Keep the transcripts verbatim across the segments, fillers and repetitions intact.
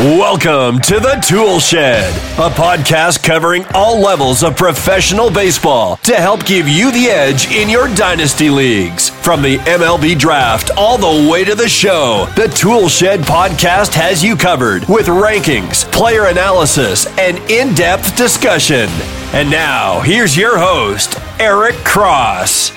Welcome to the Tool Shed, a podcast covering all levels of professional baseball to help give you the edge in your dynasty leagues. From the M L B draft all the way to the show, the Tool Shed podcast has you covered with rankings, player analysis, and in-depth discussion. And now, here's your host, Eric Cross.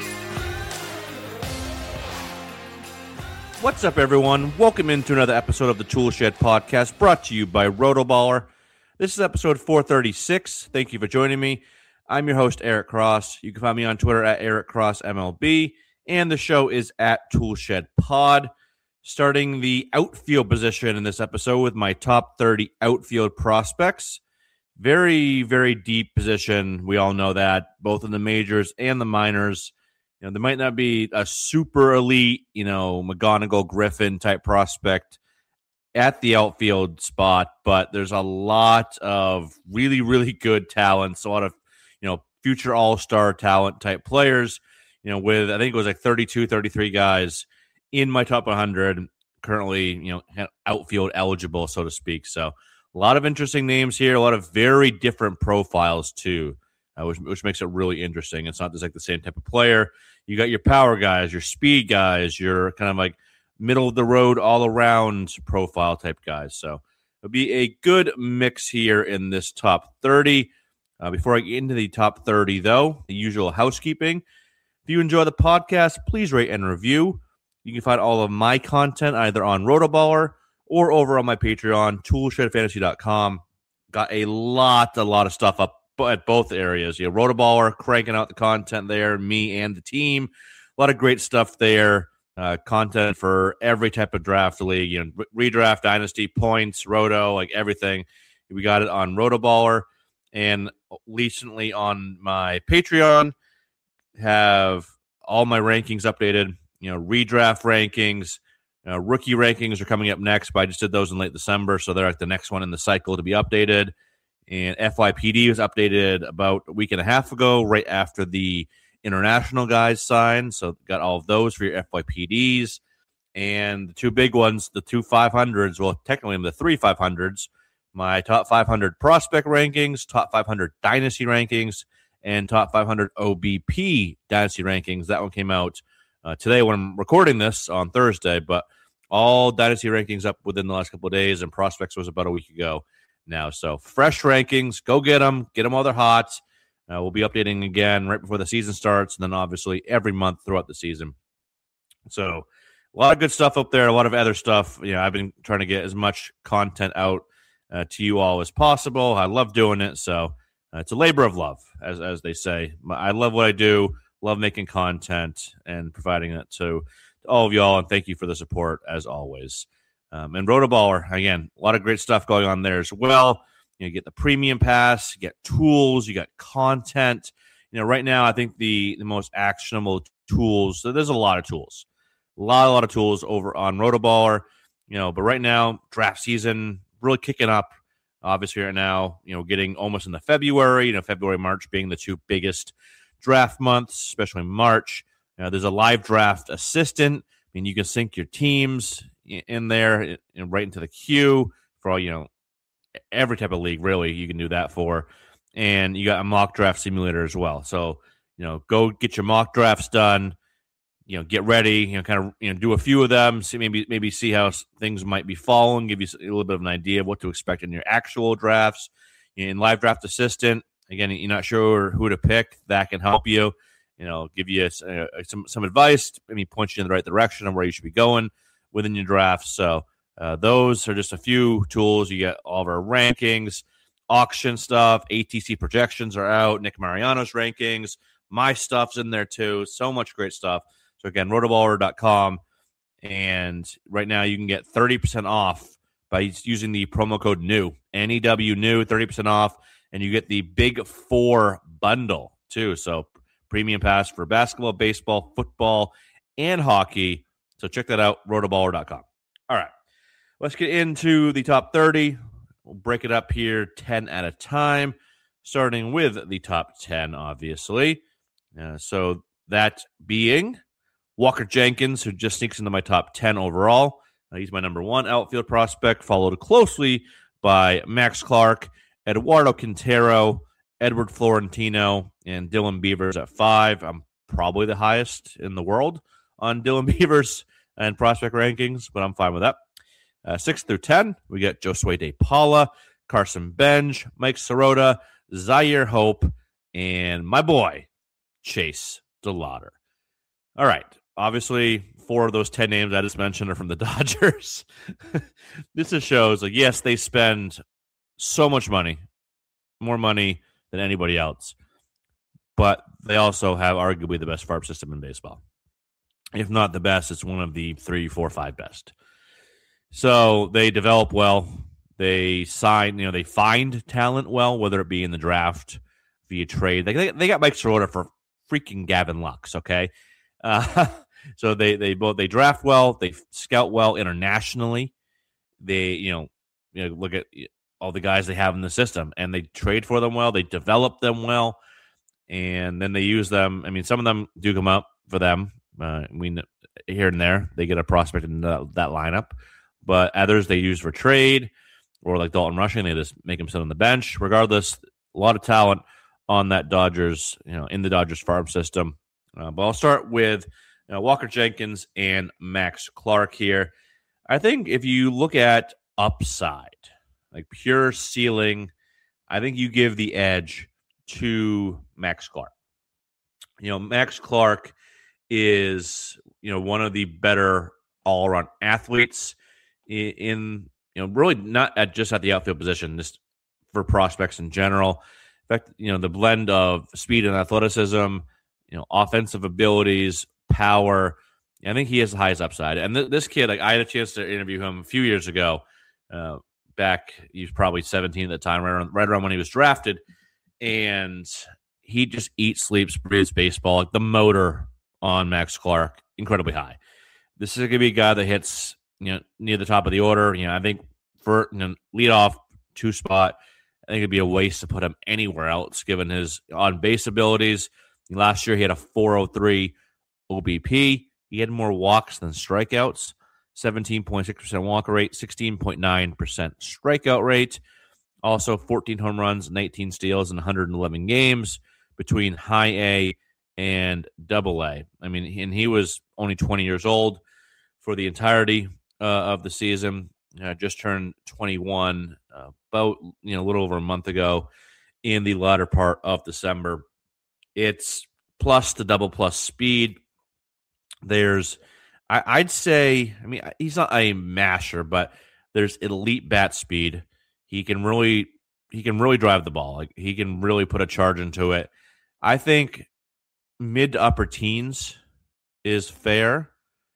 What's up, everyone? Welcome into another episode of the Tool Shed podcast brought to you by Rotoballer. This is episode four thirty-six. Thank you for joining me. I'm your host, Eric Cross. You can find me on Twitter at Eric Cross M L B, and the show is at Tool Shed Pod. Starting the outfield position in this episode with my top thirty outfield prospects. Very, very deep position. We all know that, both in the majors and the minors. You know, there might not be a super elite, you know, McGonigal Griffin type prospect at the outfield spot, but there's a lot of really, really good talents, a lot of, you know, future all-star talent type players, you know, with, I think it was like thirty-two, thirty-three guys in my top one hundred currently, you know, outfield eligible, so to speak. So a lot of interesting names here, a lot of very different profiles too. Uh, which, which makes it really interesting. It's not just like the same type of player. You got your power guys, your speed guys, your kind of like middle of the road, all around profile type guys. So it'll be a good mix here in this top thirty. Uh, before I get into the top thirty, though, the usual housekeeping. If you enjoy the podcast, please rate and review. You can find all of my content either on Rotoballer or over on my Patreon, tool shed fantasy dot com. Got a lot, a lot of stuff up at both areas. You know, Rotoballer cranking out the content there, me and the team. A lot of great stuff there. Uh, content for every type of draft league, you know, redraft, dynasty, points, roto, like everything. We got it on Rotoballer, and recently on my Patreon have all my rankings updated. You know, redraft rankings, uh, rookie rankings are coming up next, but I just did those in late December, so they're like the next one in the cycle to be updated. And F Y P D was updated about a week and a half ago, right after the international guys signed. So got all of those for your F Y P Ds. And the two big ones, the two five hundreds, well, technically the three five hundreds, my top five hundred prospect rankings, top five hundred dynasty rankings, and top five hundred O B P dynasty rankings. That one came out uh, today when I'm recording this on Thursday, but all dynasty rankings up within the last couple of days, and prospects was about a week ago now. So fresh rankings, go get them, get them while they're hot. Uh, we'll be updating again right before the season starts, and then obviously every month throughout the season. So a lot of good stuff up there, a lot of other stuff. You know, I've been trying to get as much content out uh, to you all as possible. I love doing it, so uh, it's a labor of love, as as they say. I love what I do, love making content and providing it to, to all of y'all, and thank you for the support as always. Um, and Rotoballer, again, a lot of great stuff going on there as well. You know, you get the premium pass, you get tools, you got content. You know, right now, I think the, the most actionable tools, so there's a lot of tools, a lot, a lot of tools over on Rotoballer. You know, but right now, draft season really kicking up. Obviously, right now, you know, getting almost into February, you know, February, March being the two biggest draft months, especially March. You know, there's a live draft assistant. I mean, you can sync your teams in there and right into the queue for all, you know, every type of league, really, you can do that for. And you got a mock draft simulator as well. So, you know, go get your mock drafts done, you know, get ready, you know, kind of, you know, do a few of them, see maybe, maybe see how things might be falling, give you a little bit of an idea of what to expect in your actual drafts. In Live Draft Assistant, again, you're not sure who to pick, that can help you, you know, give you uh, some, some advice, maybe point you in the right direction on where you should be going within your draft. So uh, those are just a few tools. You get all of our rankings, auction stuff, A T C projections are out, Nick Mariano's rankings, my stuff's in there too. So much great stuff. So again, rotoballer dot com. And right now you can get thirty percent off by using the promo code NEW, N E W NEW, thirty percent off. And you get the Big Four bundle too. So premium pass for basketball, baseball, football, and hockey. So check that out, rotoballer dot com. All right, let's get into the top thirty. We'll break it up here ten at a time, starting with the top ten, obviously. Uh, so that being Walker Jenkins, who just sneaks into my top ten overall. Uh, he's my number one outfield prospect, followed closely by Max Clark, Eduardo Quintero, Edward Florentino, and Dylan Beavers at five. I'm probably the highest in the world on Dylan Beavers and prospect rankings, but I'm fine with that. Uh, six through ten, we get Josue De Paula, Carson Benj, Mike Sirota, Zaire Hope, and my boy, Chase DeLauder. All right. Obviously, four of those ten names I just mentioned are from the Dodgers. This just shows, like, yes, they spend so much money, more money than anybody else, but they also have arguably the best farm system in baseball. If not the best, it's one of the three, four, five best. So they develop well. They sign, you know, they find talent well, whether it be in the draft, via trade. They they, they got Mike Sirota for freaking Gavin Lux, okay? Uh, so they they both they draft well, they scout well internationally. They you know you know look at all the guys they have in the system, and they trade for them well. They develop them well, and then they use them. I mean, some of them do come up for them. Uh, we here and there they get a prospect in the, that lineup, but others they use for trade, or like Dalton Rushing, they just make him sit on the bench. Regardless, a lot of talent on that Dodgers, you know, in the Dodgers farm system. Uh, but I'll start with you know, Walker Jenkins and Max Clark here. I think if you look at upside, like pure ceiling, I think you give the edge to Max Clark. You know, Max Clark is, you know, one of the better all-around athletes in, in, you know, really not at just at the outfield position, just for prospects in general. In fact, you know, the blend of speed and athleticism, you know, offensive abilities, power, I think he has the highest upside. And th- this kid, like I had a chance to interview him a few years ago, uh, back, he was probably seventeen at the time, right around, right around when he was drafted. And he just eats, sleeps, breathes baseball. Like the motor on Max Clark, incredibly high. This is going to be a guy that hits, you know, near the top of the order. You know, I think for you know, lead off two spot, I think it'd be a waste to put him anywhere else given his on base abilities. Last year he had a four oh three O B P. He had more walks than strikeouts. seventeen point six percent walk rate, sixteen point nine percent strikeout rate. Also fourteen home runs, nineteen steals in one hundred eleven games between high A and double A. I mean, and he was only twenty years old for the entirety uh, of the season. Uh, just turned twenty-one uh, about, you know, a little over a month ago in the latter part of December. It's plus the double plus speed. There's, I, I'd say, I mean, he's not a masher, but there's elite bat speed. He can really, he can really drive the ball. Like he can really put a charge into it. I think mid to upper teens is fair.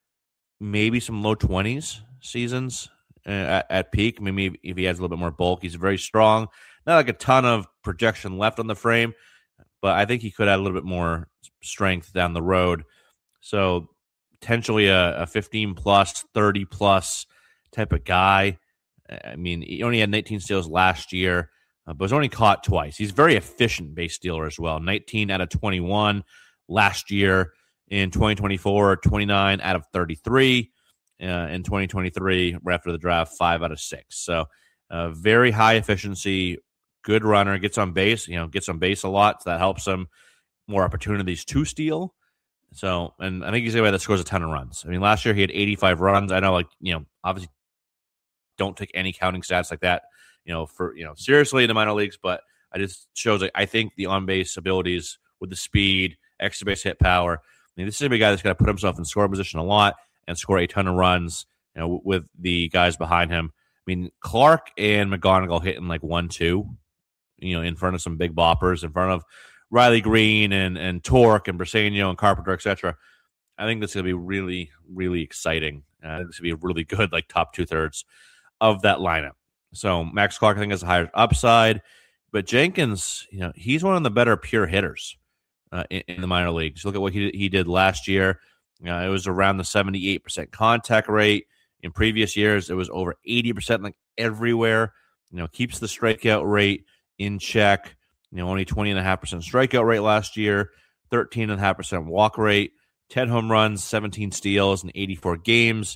Maybe some low twenties seasons uh, at, at peak. Maybe if he has a little bit more bulk, he's very strong. Not like a ton of projection left on the frame, but I think he could add a little bit more strength down the road. So potentially a, a fifteen plus, thirty plus type of guy. I mean, he only had nineteen steals last year, uh, but was only caught twice. He's a very efficient base stealer as well. nineteen out of twenty-one last year. In twenty twenty-four, twenty-nine out of thirty-three. Uh, in twenty twenty-three, right after the draft, five out of six. So uh, very high efficiency, good runner, gets on base, you know, gets on base a lot. So that helps him more opportunities to steal. So, and I think he's a guy that scores a ton of runs. I mean, last year he had eighty-five runs. I know, like, you know, obviously don't take any counting stats like that, you know, for, you know, seriously in the minor leagues, but I just shows, like, I think the on-base abilities with the speed, extra base hit power. I mean, this is a guy that's going to put himself in scoring position a lot and score a ton of runs, you know, with the guys behind him. I mean, Clark and McGonigal hitting like one, two, you know, in front of some big boppers, in front of Riley Green and and Torque and Briseño and Carpenter, et cetera. I think that's going to be really, really exciting. Uh, I think this will be a really good, like, top two thirds of that lineup. So Max Clark, I think, has a higher upside, but Jenkins, you know, he's one of the better pure hitters uh, in, in the minor leagues. Look at what he he did last year. Uh, it was around the seventy-eight percent contact rate. In previous years, it was over eighty percent, like everywhere. You know, keeps the strikeout rate in check. You know, only twenty point five percent strikeout rate last year, thirteen point five percent walk rate, ten home runs, seventeen steals in eighty-four games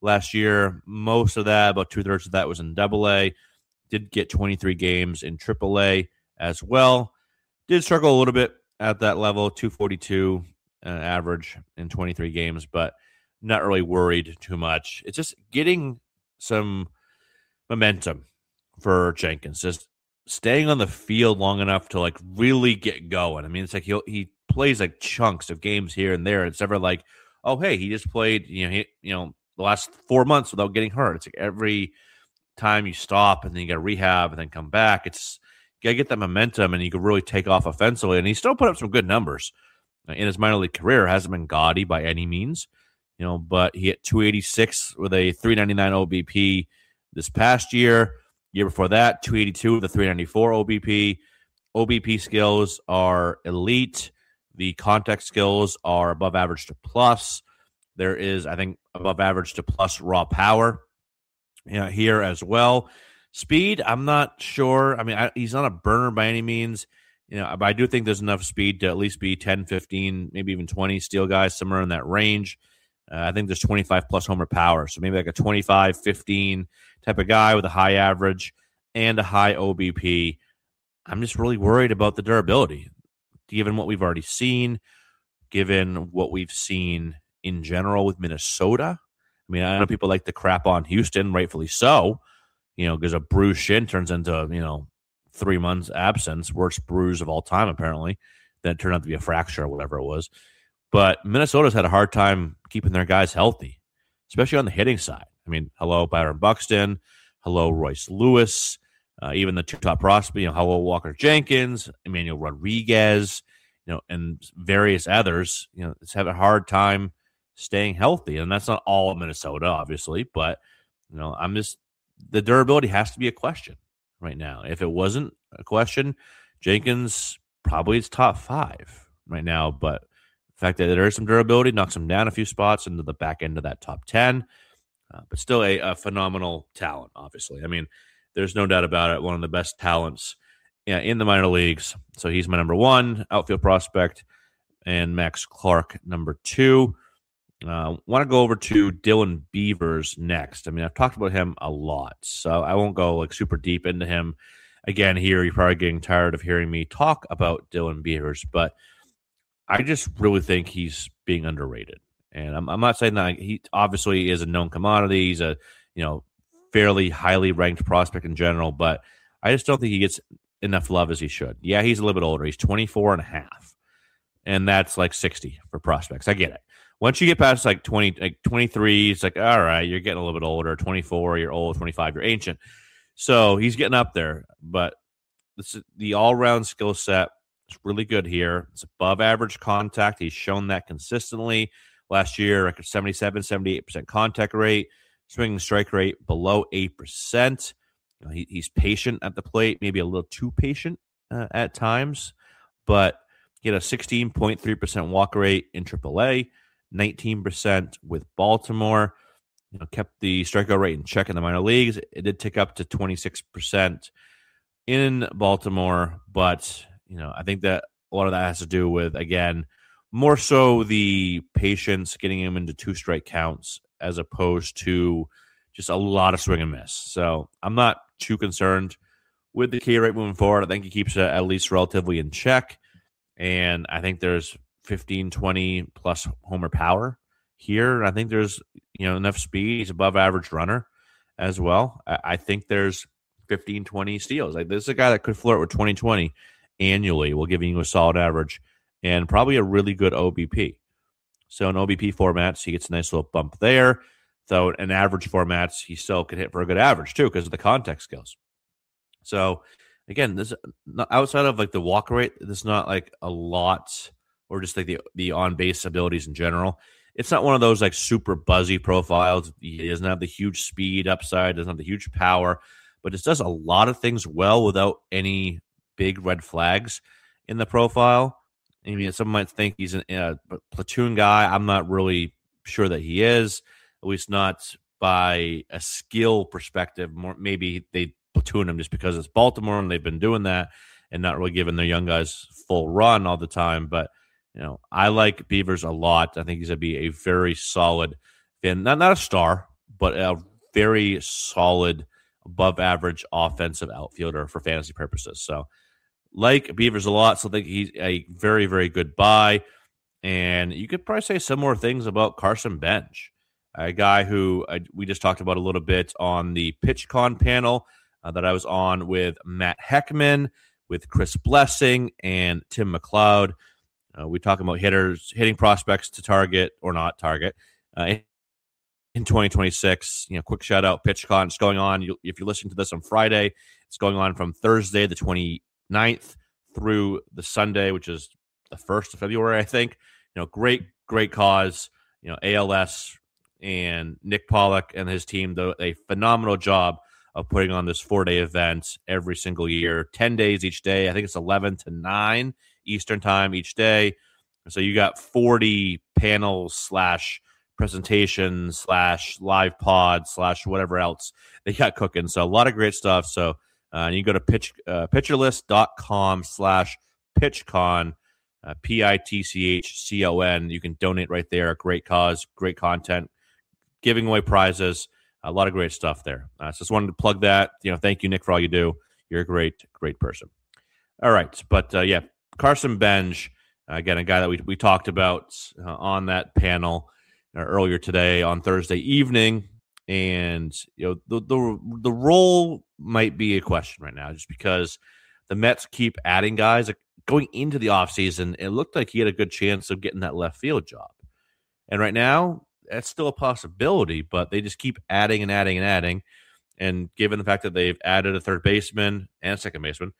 last year. Most of that, about two-thirds of that, was in Double A. Did get twenty-three games in Triple A as well. Did struggle a little bit at that level, two forty-two uh, average in twenty-three games, but not really worried too much. It's just getting some momentum for Jenkins, just staying on the field long enough to like really get going. I mean, it's like he he plays like chunks of games here and there. It's never like, oh, hey, he just played, you know, he, you know, the last four months without getting hurt. It's like every time you stop and then you got to rehab and then come back. It's you got to get that momentum and you can really take off offensively. And he still put up some good numbers in his minor league career. Hasn't been gaudy by any means, you know, but he hit two eighty-six with a three ninety-nine O B P this past year. Year before that, two eighty-two with a three ninety-four O B P. O B P skills are elite. The contact skills are above average to plus. There is, I think, above average to plus raw power, you know, here as well. Speed, I'm not sure. I mean, I, he's not a burner by any means. You know, but I do think there's enough speed to at least be ten, fifteen, maybe even twenty steal guys, somewhere in that range. Uh, I think there's twenty-five plus homer power. So maybe like a twenty-five, fifteen type of guy with a high average and a high O B P. I'm just really worried about the durability, given what we've already seen, given what we've seen in general with Minnesota. I mean, I know people like to crap on Houston, rightfully so, you know, because a bruised shin turns into, you know, three months absence, worst bruise of all time, apparently. Then it turned out to be a fracture or whatever it was. But Minnesota's had a hard time keeping their guys healthy, especially on the hitting side. I mean, hello, Byron Buxton. Hello, Royce Lewis. Uh, even the two top prospects, you know, hello, Walker Jenkins, Emmanuel Rodriguez, you know, and various others, you know, it's having a hard time staying healthy. And that's not all Minnesota, obviously, but, you know, I'm just, the durability has to be a question right now. If it wasn't a question, Jenkins probably is top five right now, but the fact that there is some durability knocks him down a few spots into the back end of that top ten, uh, but still a, a phenomenal talent, obviously. I mean, there's no doubt about it. One of the best talents yeah, in the minor leagues. So he's my number one outfield prospect, and Max Clark number two. Uh, want to go over to Dylan Beavers next. I mean, I've talked about him a lot, so I won't go like super deep into him. Again, here you're probably getting tired of hearing me talk about Dylan Beavers, but I just really think he's being underrated. And I'm, I'm not saying that he obviously is a known commodity. He's a you know fairly highly ranked prospect in general, but I just don't think he gets enough love as he should. Yeah, he's a little bit older. He's twenty-four and a half, and that's like sixty for prospects. I get it. Once you get past like twenty, like twenty-three, it's like, all right, you're getting a little bit older. twenty-four, you're old. twenty-five, you're ancient. So he's getting up there, but this is, the all-round skill set is really good here. It's above average contact. He's shown that consistently. Last year, record seventy-seven, seventy-eight percent contact rate, swinging strike rate below eight percent. You know, he, he's patient at the plate, maybe a little too patient uh, at times, but he had a sixteen point three percent walk rate in triple A, nineteen percent with Baltimore. You know, kept the strikeout rate in check in the minor leagues. It did tick up to twenty-six percent in Baltimore, but you know, I think that a lot of that has to do with, again, more so the patience, getting him into two strike counts as opposed to just a lot of swing and miss. So I'm not too concerned with the K rate moving forward. I think he keeps it at least relatively in check. And I think there's fifteen, twenty plus homer power here. I think there's, you know, enough speed. He's above average runner as well. I, I think there's fifteen, twenty steals. Like, this is a guy that could flirt with twenty twenty annually. We'll give you a solid average and probably a really good O B P. So in O B P formats, he gets a nice little bump there. Though in average formats, he still could hit for a good average too because of the contact skills. So again, this outside of like the walk rate, there's not like a lot, or just like the the on base abilities in general. It's not one of those like super buzzy profiles. He doesn't have the huge speed upside, doesn't have the huge power, but it does a lot of things well without any big red flags in the profile. I mean, some might think he's an, a platoon guy. I'm not really sure that he is, at least not by a skill perspective. More, maybe they platoon him just because it's Baltimore and they've been doing that and not really giving their young guys full run all the time. But, you know, I like Beavers a lot. I think he's going to be a very solid fan. Not, not a star, but a very solid, above-average offensive outfielder for fantasy purposes. So, like Beavers a lot, so I think he's a very, very good buy. And you could probably say similar things about Carson Bench, a guy who uh, we just talked about a little bit on the PitchCon panel uh, that I was on with Matt Heckman, with Chris Blessing, and Tim McLeod. Uh, we talk about hitters, hitting prospects to target or not target uh, in twenty twenty-six. You know, quick shout out, PitchCon. It's going on. You, if you're listening to this on Friday, it's going on from Thursday, the twenty-ninth, through the Sunday, which is the first of February, I think. You know, great, great cause. You know, A L S and Nick Pollock and his team do a phenomenal job of putting on this four-day event every single year, ten days each day. I think it's eleven to nine Eastern time each day. So you got forty panels slash presentations slash live pods slash whatever else they got cooking. So a lot of great stuff. So uh, you go to pitch uh, pitcherlist.com slash pitchcon. Uh, P I T C H C O N. You can donate right there. Great cause, great content, giving away prizes, a lot of great stuff there. Uh, so just wanted to plug that. You know, thank you, Nick, for all you do. You're a great, great person. All right, but uh, yeah, Carson Bench, uh, again, a guy that we we talked about uh, on that panel uh, earlier today on Thursday evening, and you know the the the role might be a question right now, just because the Mets keep adding guys. Like, going into the offseason, it looked like he had a good chance of getting that left field job. And right now, that's still a possibility, but they just keep adding and adding and adding. And given the fact that they've added a third baseman and a second baseman,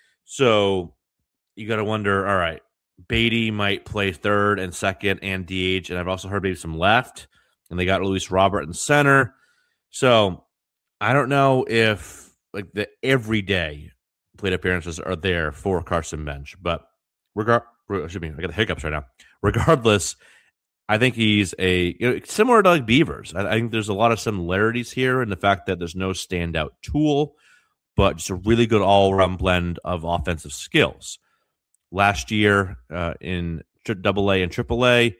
so you got to wonder, all right, Beatty might play third and second and D H, and I've also heard maybe some left, and they got Luis Robert in center. So I don't know if like the everyday plate appearances are there for Carson Bench, but regard, excuse me, I got the hiccups right now. Regardless, I think he's a you know, similar to like Beavers. I, I think there's a lot of similarities here in the fact that there's no standout tool, but just a really good all-around blend of offensive skills. Last year uh, in Double A and Triple A,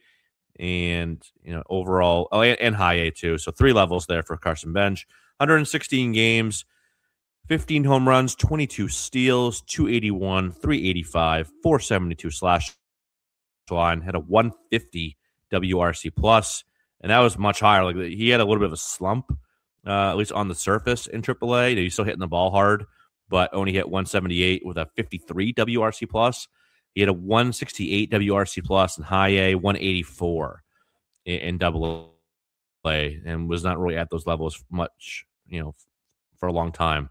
and you know overall, oh, and, and High A too. So three levels there for Carson Bench. one hundred sixteen games. fifteen home runs, twenty-two steals, two eighty-one, three eighty-five, four seventy-two slash line, had a one fifty W R C plus, and that was much higher. Like he had a little bit of a slump, uh, at least on the surface in Triple A. He's still hitting the ball hard, but only hit one seventy-eight with a fifty-three W R C plus. He had a one sixty-eight W R C plus in High A, one eighty-four in, in Double A, and was not really at those levels much, you know, for a long time.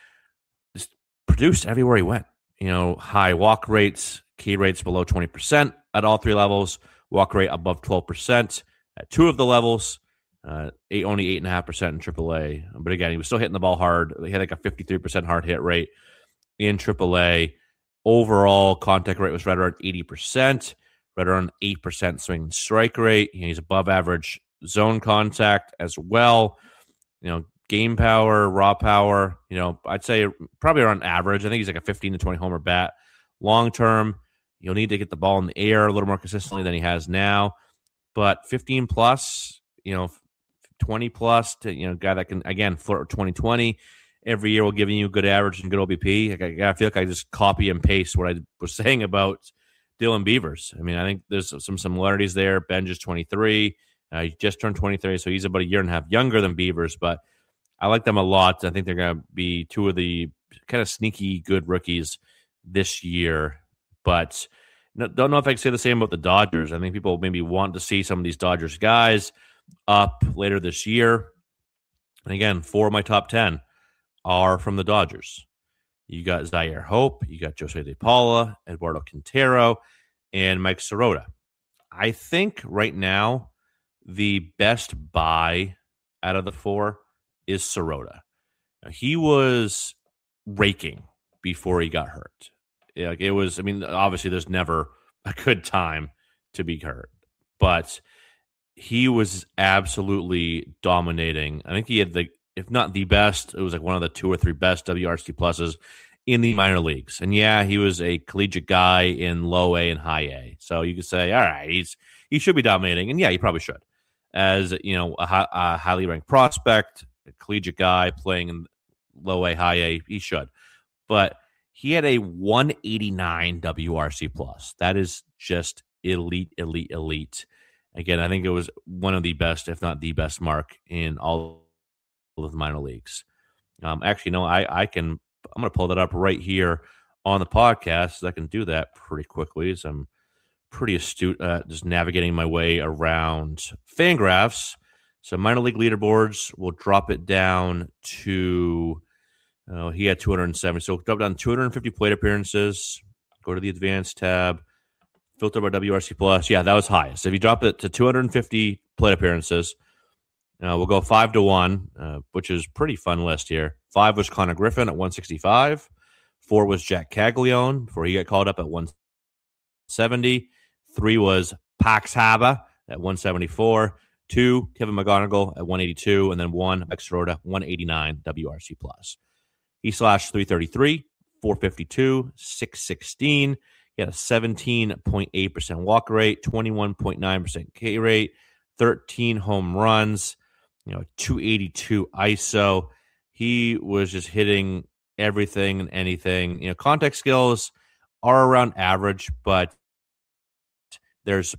Produced everywhere he went. You know, high walk rates, key rates below twenty percent at all three levels, walk rate above twelve percent at two of the levels, uh, eight, only eight point five percent in Triple A. But again, he was still hitting the ball hard. He had like a fifty-three percent hard hit rate in Triple A. Overall, contact rate was right around eighty percent, right around eight percent swing and strike rate. He's above average zone contact as well. You know, game power, raw power, you know, I'd say probably around average. I think he's like a fifteen to twenty homer bat. Long term, you'll need to get the ball in the air a little more consistently than he has now. But fifteen plus, you know, twenty plus to, you know, guy that can, again, flirt with twenty twenty every year will give you a good average and good O B P. Like I, I feel like I just copy and paste what I was saying about Dylan Beavers. I mean, I think there's some similarities there. Benj is twenty-three. Uh, he just turned twenty-three, so he's about a year and a half younger than Beavers, but I like them a lot. I think they're going to be two of the kind of sneaky good rookies this year. But no, don't know if I can say the same about the Dodgers. I think people maybe want to see some of these Dodgers guys up later this year. And again, four of my top ten are from the Dodgers. You got Zaire Hope, you got Jose De Paula, Eduardo Quintero, and Mike Sirota. I think right now the best buy out of the four is Sirota. Now, he was raking before he got hurt. Like it was, I mean, obviously there's never a good time to be hurt, but he was absolutely dominating. I think he had the, if not the best, it was like one of the two or three best W R C pluses in the minor leagues. And yeah, he was a collegiate guy in low A and high A. So you could say, all right, he's he should be dominating. And yeah, he probably should. as, you know, a, a highly ranked prospect, a collegiate guy playing in low A, high A. He should. But he had a one eighty-nine W R C plus. That is just elite, elite, elite. Again, I think it was one of the best, if not the best mark in all of the minor leagues. Um, actually, no, I, I can, I'm going to pull that up right here on the podcast. So I can do that pretty quickly as I'm pretty astute at just navigating my way around Fangraphs. So minor league leaderboards, we'll drop it down to, uh, he had two hundred seventy. So drop down two hundred fifty plate appearances, go to the advanced tab, filter by W R C plus. Yeah, that was highest. So if you drop it to two hundred fifty plate appearances, uh, we'll go five to one, uh, which is pretty fun list here. Five was Connor Griffin at one sixty-five. Four was Jack Caglione before he got called up at one seventy. Three was Pax Haba at one seventy-four. Two, Kevin McGonigal at one eighty-two. And then one, Mike Sirota, one eighty-nine W R C plus. He slashed three thirty-three, four fifty-two, six sixteen. He had a seventeen point eight percent walk rate, twenty-one point nine percent K rate, thirteen home runs, you know, two eighty-two I S O. He was just hitting everything and anything. You know, contact skills are around average, but there's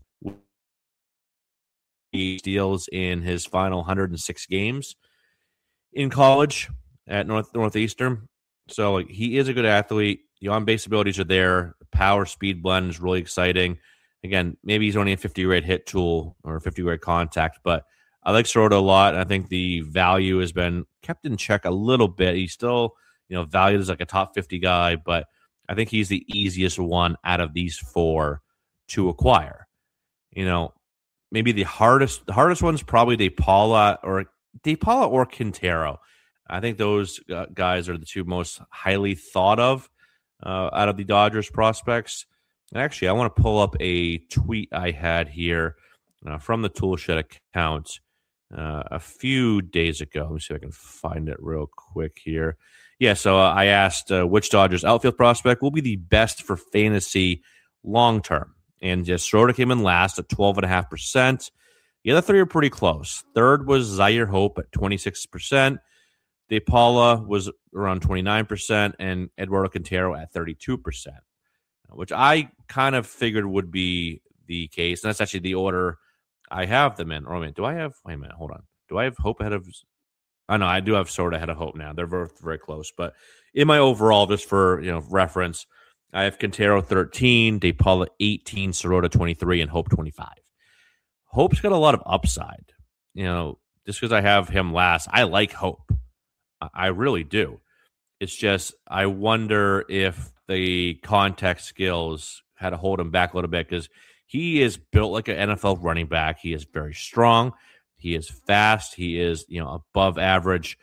steals in his final one hundred six games in college at North Northeastern. So like, he is a good athlete. The on-base abilities are there. The power speed blend is really exciting. Again, maybe he's only a fifty-grade hit tool or fifty-grade contact, but I like Sirota a lot. I think the value has been kept in check a little bit. He's still, you know, valued as like a top fifty guy, but I think he's the easiest one out of these four to acquire. You know, maybe the hardest the hardest one's probably DePaula or DePaula or Quintero. I think those uh, guys are the two most highly thought of uh, out of the Dodgers prospects. And actually, I want to pull up a tweet I had here uh, from the Toolshed account uh, a few days ago. Let me see if I can find it real quick here. Yeah, so uh, I asked uh, which Dodgers outfield prospect will be the best for fantasy long term. And just Sirota came in last at twelve point five percent. The other three are pretty close. Third was Zaire Hope at twenty-six percent. DePaula was around twenty-nine percent. And Eduardo Quintero at thirty-two percent, which I kind of figured would be the case. And that's actually the order I have them in. Or, wait, do I have – wait a minute. Hold on. Do I have Hope ahead of – I know I do have Sirota ahead of Hope now. They're very, very close. But in my overall, just for, you know, reference – I have Quintero thirteen, DePaula eighteen, Sirota twenty-three, and Hope twenty-five. Hope's got a lot of upside. You know, just because I have him last, I like Hope. I really do. It's just, I wonder if the contact skills had to hold him back a little bit because he is built like an N F L running back. He is very strong. He is fast. He is, you know, above average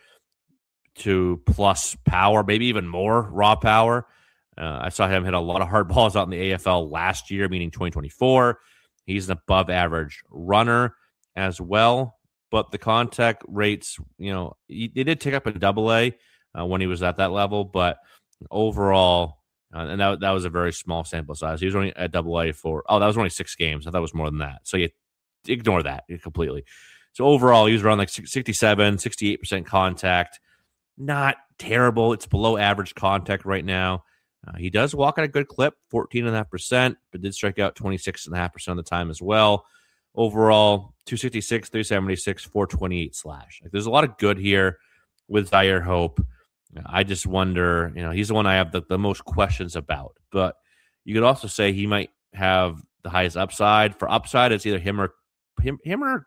to plus power, maybe even more raw power. Uh, I saw him hit a lot of hard balls out in the A F L last year, meaning twenty twenty-four. He's an above average runner as well. But the contact rates, you know, he, they did tick up in double A uh, when he was at that level. But overall, uh, and that, that was a very small sample size. He was only at double A for, oh, that was only six games. I thought it was more than that. So you ignore that completely. So overall, he was around like sixty-seven, sixty-eight percent contact. Not terrible. It's below average contact right now. Uh, he does walk at a good clip, fourteen point five percent, but did strike out twenty-six point five percent of the time as well. Overall, two sixty-six, three seventy-six, four twenty-eight slash. Like, there's a lot of good here with Zaire Hope. I just wonder, you know, he's the one I have the, the most questions about. But you could also say he might have the highest upside. For upside, it's either him or him, him or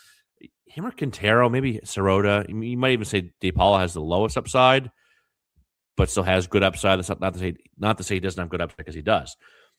him or Quintero, maybe Sirota. You might even say DePaula has the lowest upside, but still has good upside. That's not to say not to say he doesn't have good upside, because he does.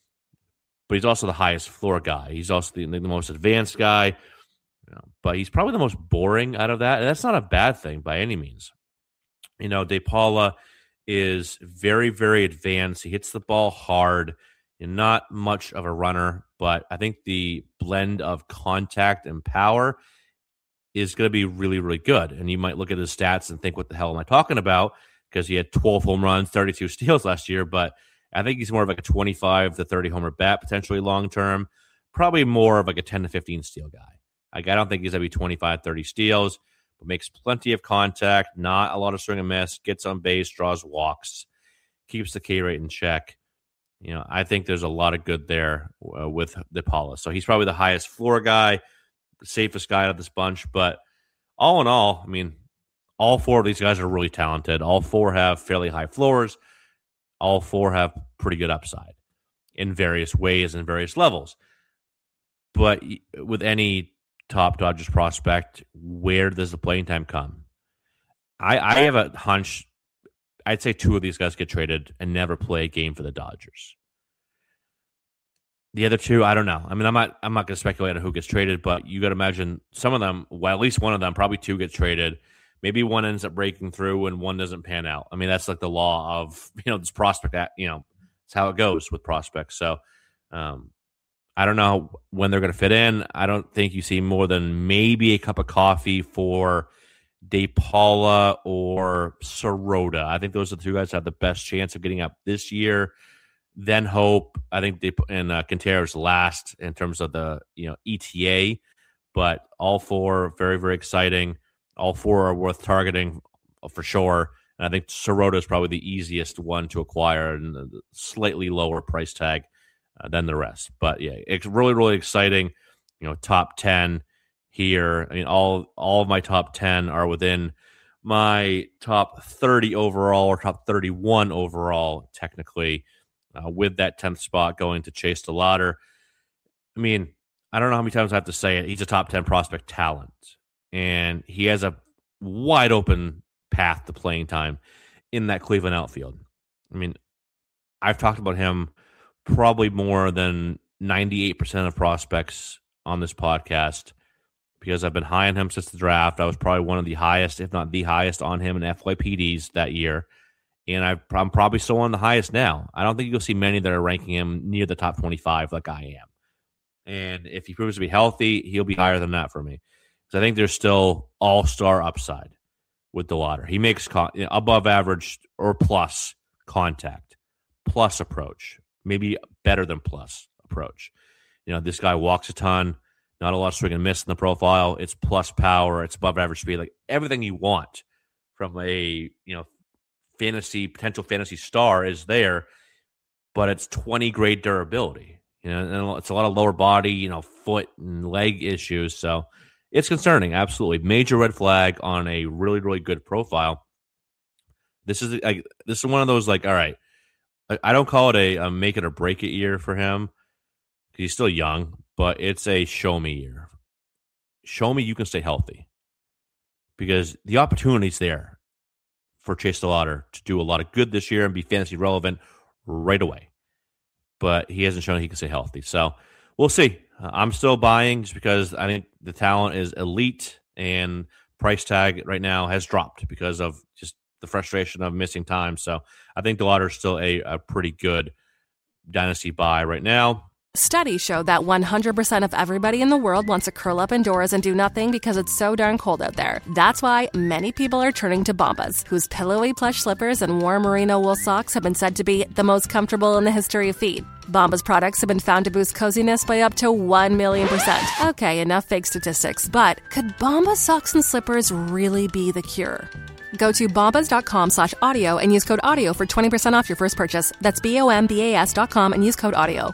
But he's also the highest floor guy. He's also the, the most advanced guy. You know, but he's probably the most boring out of that. And that's not a bad thing by any means. You know, DePaula is very, very advanced. He hits the ball hard and not much of a runner. But I think the blend of contact and power is going to be really, really good. And you might look at his stats and think, what the hell am I talking about? Because he had twelve home runs, thirty-two steals last year. But I think he's more of like a twenty-five to thirty homer bat, potentially long term. Probably more of like a ten to fifteen steal guy. Like, I don't think he's going to be twenty-five, thirty steals, but makes plenty of contact, not a lot of swing and miss, gets on base, draws walks, keeps the K rate in check. You know, I think there's a lot of good there uh, with DePaula. So he's probably the highest floor guy, the safest guy out of this bunch. But all in all, I mean, all four of these guys are really talented. All four have fairly high floors. All four have pretty good upside in various ways and various levels. But with any top Dodgers prospect, where does the playing time come? I, I have a hunch. I'd say two of these guys get traded and never play a game for the Dodgers. The other two, I don't know. I mean, I'm not I'm not going to speculate on who gets traded, but you got to imagine some of them, well, at least one of them, probably two gets traded. Maybe one ends up breaking through and one doesn't pan out. I mean, that's like the law of, you know, this prospect, you know, it's how it goes with prospects. So um, I don't know when they're going to fit in. I don't think you see more than maybe a cup of coffee for DePaula or Sirota. I think those are the two guys that have the best chance of getting up this year. Then Hope. I think De- and uh, Quintero's last in terms of the you know E T A, but all four very very exciting. All four are worth targeting for sure. And I think Sirota is probably the easiest one to acquire and the slightly lower price tag uh, than the rest. But yeah, it's really really exciting. You know, top ten. Here, I mean, all all of my top ten are within my top thirty overall or top thirty-one overall, technically, uh, with that tenth spot going to Chase DeLauter. I mean, I don't know how many times I have to say it. He's a top ten prospect talent, and he has a wide open path to playing time in that Cleveland outfield. I mean, I've talked about him probably more than ninety-eight percent of prospects on this podcast, because I've been high on him since the draft. I was probably one of the highest, if not the highest, on him in F Y P Ds that year. And I've, I'm probably still on the highest now. I don't think you'll see many that are ranking him near the top twenty-five like I am. And if he proves to be healthy, he'll be higher than that for me. Because I think there's still all-star upside with DeLauter. He makes con- you know, above average or plus contact, plus approach, maybe better than plus approach. You know, this guy walks a ton. Not a lot of swing and miss in the profile. It's plus power. It's above average speed. Like everything you want from a you know fantasy potential fantasy star is there, but it's twenty grade durability. You know, and it's a lot of lower body, you know, foot and leg issues. So it's concerning. Absolutely, major red flag on a really really good profile. This is like this is one of those like all right. I, I don't call it a, a make it or break it year for him. He's still young. But it's a show me year. Show me you can stay healthy. Because the opportunity's there for Chase DeLauter to do a lot of good this year and be fantasy relevant right away. But he hasn't shown he can stay healthy. So we'll see. Uh, I'm still buying just because I think the talent is elite and price tag right now has dropped because of just the frustration of missing time. So I think DeLauter is still a, a pretty good dynasty buy right now. Studies show that one hundred percent of everybody in the world wants to curl up indoors and do nothing because it's so darn cold out there. That's why many people are turning to Bombas, whose pillowy plush slippers and warm merino wool socks have been said to be the most comfortable in the history of feet. Bombas products have been found to boost coziness by up to one million percent. Okay, enough fake statistics, but could Bombas socks and slippers really be the cure? Go to bombas.com slash audio and use code audio for twenty percent off your first purchase. That's B O M B A S dot com and use code audio.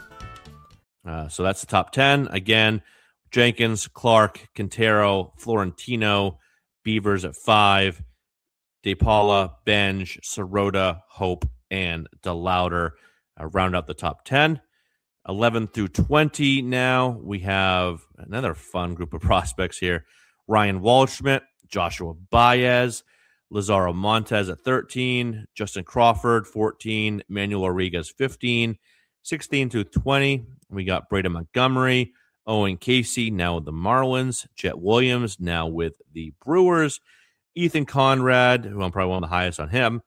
Uh, so that's the top ten. Again, Jenkins, Clark, Quintero, Florentino, Beavers at five, DePaula, Benj, Sirota, Hope, and DeLauter uh, round out the top ten. eleven through twenty now. We have another fun group of prospects here. Ryan Waldschmidt, Joshua Baez, Lazaro Montes at thirteen, Justin Crawford, fourteen, Manuel Rodriguez, fifteen, sixteen through twenty. We got Braden Montgomery, Owen Casey, now with the Marlins, Jet Williams, now with the Brewers, Ethan Conrad, who I'm probably one of the highest on him,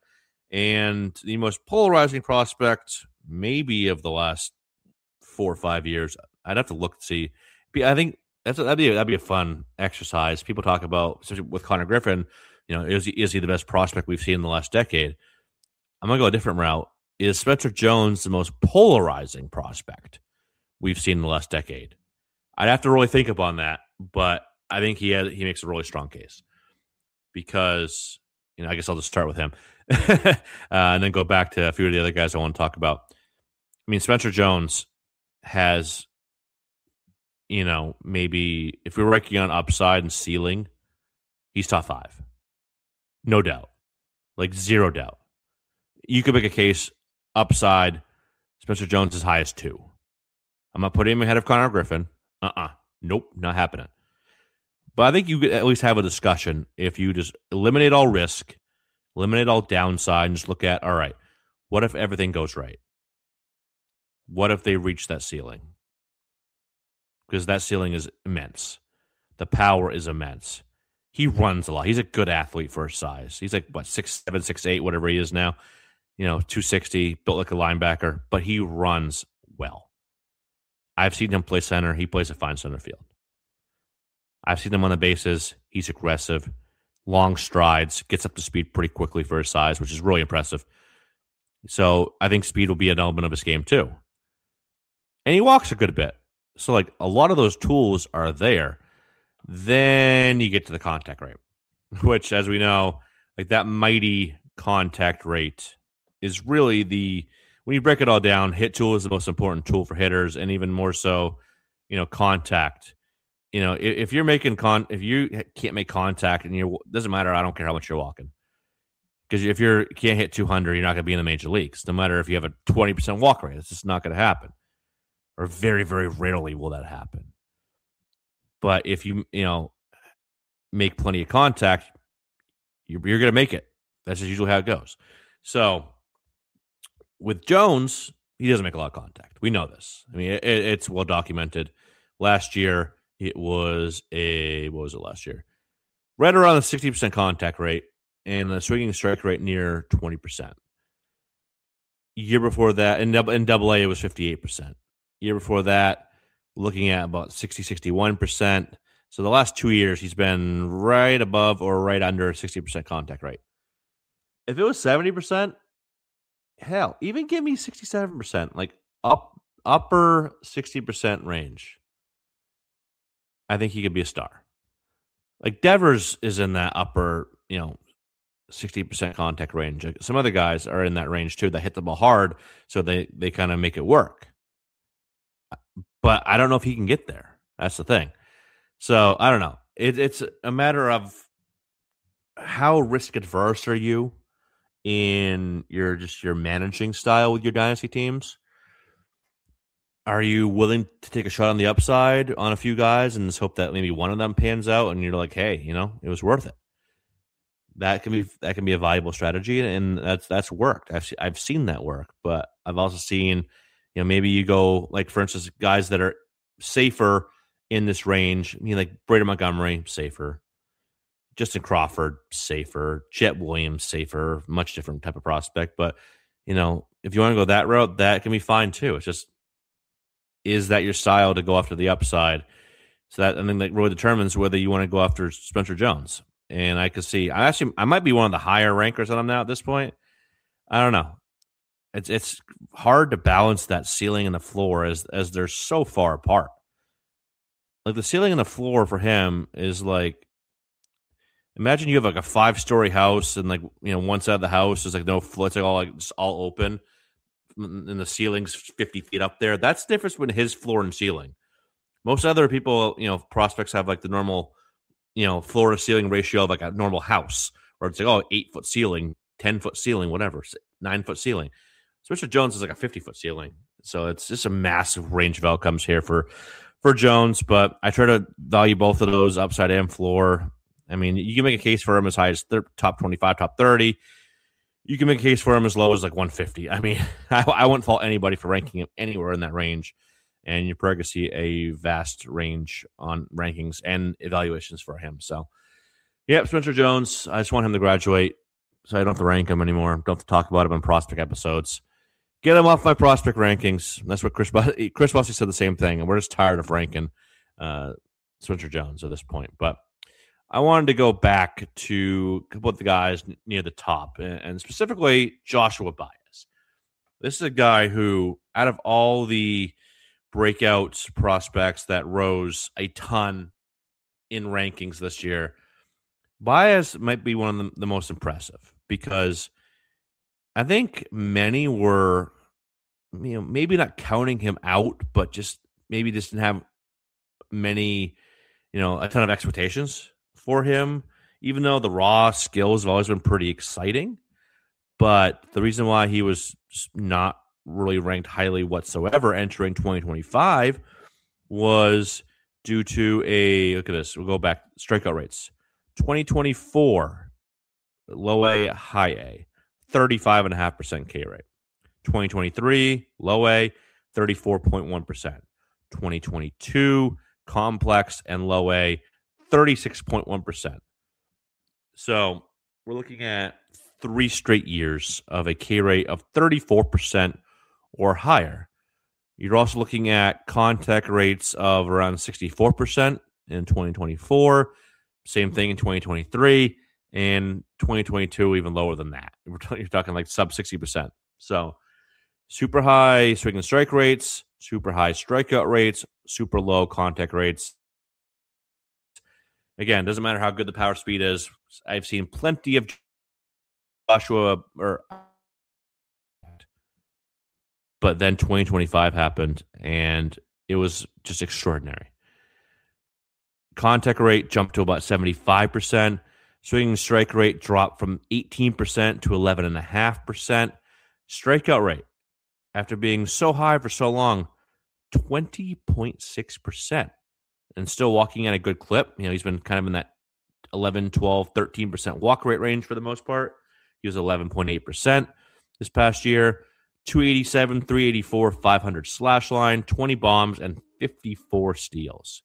and the most polarizing prospect maybe of the last four or five years. I'd have to look to see. I think that's that'd be a, that'd be a fun exercise. People talk about, especially with Connor Griffin, you know, is he, is he the best prospect we've seen in the last decade? I'm gonna go a different route. Is Spencer Jones the most polarizing prospect we've seen in the last decade? I'd have to really think upon that but I think he has, he makes a really strong case because, you know, I guess I'll just start with him uh, and then go back to a few of the other guys I want to talk about. I mean, Spencer Jones has, you know, maybe if we were ranking on upside and ceiling, he's top five. No doubt. Like zero doubt. You could make a case upside, Spencer Jones is highest two. I'm not putting him ahead of Connor Griffin. Uh-uh. Nope, not happening. But I think you could at least have a discussion if you just eliminate all risk, eliminate all downside, and just look at, all right, what if everything goes right? What if they reach that ceiling? Because that ceiling is immense. The power is immense. He runs a lot. He's a good athlete for his size. He's like, what, six seven, six eight, whatever he is now. You know, two sixty, built like a linebacker, but he runs well. I've seen him play center. He plays a fine center field. I've seen him on the bases. He's aggressive, long strides, gets up to speed pretty quickly for his size, which is really impressive. So I think speed will be an element of his game too. And he walks a good bit. So like a lot of those tools are there. Then you get to the contact rate, which, as we know, like that mighty contact rate is really the, when you break it all down, hit tool is the most important tool for hitters, and even more so, you know, contact. You know, if, if you're making con, if you can't make contact, and you doesn't matter, I don't care how much you're walking, because if you're can't hit two hundred, you're not going to be in the major leagues. No matter if you have a twenty percent walk rate, it's just not going to happen, or very, very rarely will that happen. But if you, you know, make plenty of contact, you're, you're going to make it. That's just usually how it goes. So with Jones, he doesn't make a lot of contact. We know this. I mean, it, it's well documented. Last year, it was a, what was it last year? Right around the sixty percent contact rate and the swinging strike rate near twenty percent. Year before that, in, in double A, it was fifty-eight percent. Year before that, looking at about sixty, sixty-one percent. So the last two years, he's been right above or right under sixty percent contact rate. If it was seventy percent, hell, even give me sixty-seven percent, like up upper sixty percent range. I think he could be a star. Like Devers is in that upper, you know, sixty percent contact range. Some other guys are in that range too that hit the ball hard, so they, they kind of make it work. But I don't know if he can get there. That's the thing. So I don't know. It, it's a matter of how risk adverse are you in your just your managing style with your dynasty teams. Are you willing to take a shot on the upside on a few guys and just hope that maybe one of them pans out and you're like, hey, you know, it was worth it. That can be that can be a valuable strategy, and that's that's worked. I've I've seen that work, but I've also seen, you know, maybe you go, like, for instance, guys that are safer in this range. I mean, like Brady Montgomery, safer. Justin Crawford, safer. Jet Williams, safer. Much different type of prospect. But, you know, if you want to go that route, that can be fine too. It's just, is that your style to go after the upside? So that, I think that really determines whether you want to go after Spencer Jones. And I could see, I actually, I might be one of the higher rankers on him now at this point. I don't know. It's it's hard to balance that ceiling and the floor as as they're so far apart. Like the ceiling and the floor for him is like, imagine you have like a five story house and like, you know, one side of the house is like no floor, it's like all like just all open, and the ceiling's fifty feet up there. That's the difference between his floor and ceiling. Most other people, you know, prospects have like the normal, you know, floor to ceiling ratio of like a normal house, or it's like, oh, eight foot ceiling, ten foot ceiling, whatever, nine foot ceiling. Spencer Jones is like a fifty foot ceiling. So it's just a massive range of outcomes here for, for Jones. But I try to value both of those, upside and floor. I mean, you can make a case for him as high as thir- top twenty-five, top thirty. You can make a case for him as low as like one fifty. I mean, I, I wouldn't fault anybody for ranking him anywhere in that range. And you're probably going to see a vast range on rankings and evaluations for him. So, yeah, Spencer Jones, I just want him to graduate so I don't have to rank him anymore. Don't have to talk about him in prospect episodes. Get him off my prospect rankings. That's what Chris Chris Bussey said the same thing, and we're just tired of ranking uh, Spencer Jones at this point. But I wanted to go back to a couple of the guys near the top, and specifically Joshua Baez. This is a guy who, out of all the breakout prospects that rose a ton in rankings this year, Baez might be one of the, the most impressive because I think many were, you know, maybe not counting him out, but just maybe just didn't have many, you know, a ton of expectations for him, even though the raw skills have always been pretty exciting. But the reason why he was not really ranked highly whatsoever entering twenty twenty-five was due to a, look at this, we'll go back, strikeout rates. twenty twenty-four, low A, high A, thirty-five point five percent K rate. twenty twenty-three, low A, thirty-four point one percent. twenty twenty-two, complex and low A, thirty-six point one percent. So we're looking at three straight years of a K rate of thirty-four percent or higher. You're also looking at contact rates of around sixty-four percent in twenty twenty-four. Same thing in twenty twenty-three. And twenty twenty-two, even lower than that. We're talking, you're talking like sub sixty percent. So super high swing and strike rates, super high strikeout rates, super low contact rates. Again, doesn't matter how good the power speed is. I've seen plenty of Joshua, or, but then twenty twenty-five happened, and it was just extraordinary. Contact rate jumped to about seventy-five percent. Swing and strike rate dropped from eighteen percent to eleven point five percent. Strikeout rate, after being so high for so long, twenty point six percent. And still walking at a good clip. You know, he's been kind of in that eleven, twelve, thirteen percent walk rate range for the most part. He was eleven point eight percent this past year. two eighty-seven, three eighty-four, five hundred slash line, twenty bombs, and fifty-four steals.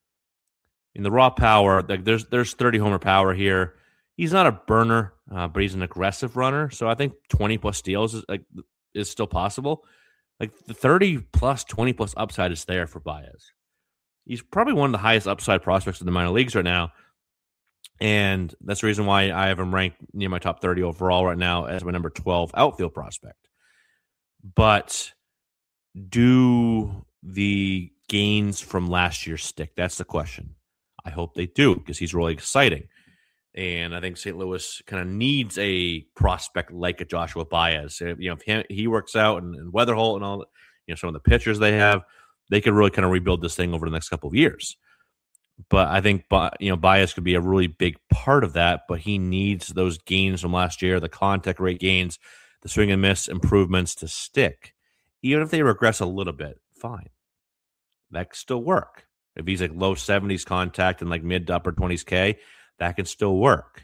In the raw power, like there's there's thirty homer power here. He's not a burner, uh, but he's an aggressive runner. So I think twenty plus steals is like is still possible. Like the thirty plus, twenty plus upside is there for Baez. He's probably one of the highest upside prospects in the minor leagues right now. And that's the reason why I have him ranked near my top thirty overall right now as my number twelve outfield prospect. But do the gains from last year stick? That's the question. I hope they do, because he's really exciting. And I think Saint Louis kind of needs a prospect like a Joshua Baez. If, you know, if he, he works out, and, and Weatherholt and all, you know, some of the pitchers they have, they could really kind of rebuild this thing over the next couple of years. But I think, you know, Baez could be a really big part of that, but he needs those gains from last year, the contact rate gains, the swing and miss improvements to stick. Even if they regress a little bit, fine. That could still work. If he's like low seventies contact and like mid to upper twenties K, that can still work.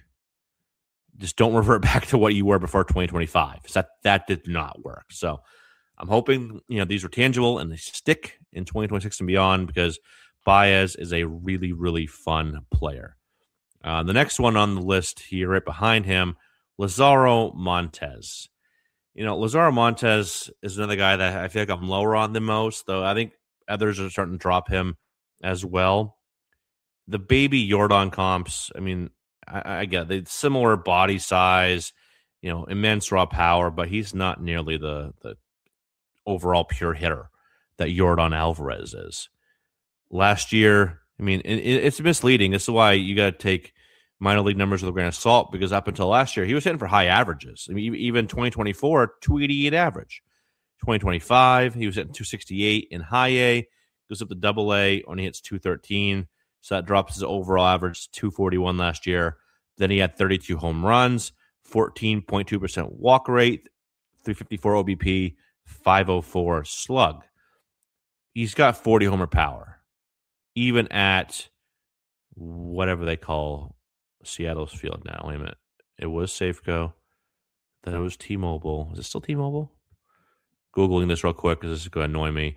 Just don't revert back to what you were before twenty twenty-five. That, that did not work. So I'm hoping, you know, these are tangible and they stick in twenty twenty-six and beyond, because Baez is a really, really fun player. Uh, the next one on the list here, right behind him, Lazaro Montes. You know, Lazaro Montes is another guy that I feel like I'm lower on than most, though I think others are starting to drop him as well. The baby Yordan comps, I mean, I, I get the similar body size, you know, immense raw power, but he's not nearly the the overall pure hitter that Yordan Alvarez is. Last year, I mean, it, it's misleading. This is why you got to take minor league numbers with a grain of salt, because up until last year, he was hitting for high averages. I mean, even twenty twenty-four, two eighty-eight average. twenty twenty-five, he was hitting two sixty-eight in high A, goes up to double A, only hits two thirteen. So that drops his overall average to two forty-one last year. Then he had thirty-two home runs, fourteen point two percent walk rate, three fifty-four O B P, five oh four slug. He's got forty homer power, even at whatever they call Seattle's field now. Wait a minute. It was Safeco. Then it was T-Mobile. Is it still T-Mobile? Googling this real quick because this is going to annoy me.